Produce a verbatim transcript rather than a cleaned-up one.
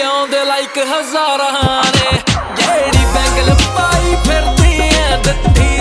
ਆਉਂਦੇ ਲਾਈਕ ਹਜ਼ਾਰਾਂ ਨੇ। ਜਿਹੜੀ ਬੈਂਗਲ ਪਾਈ ਫਿਰਦੀ ਐ ਦਿੱਤੀ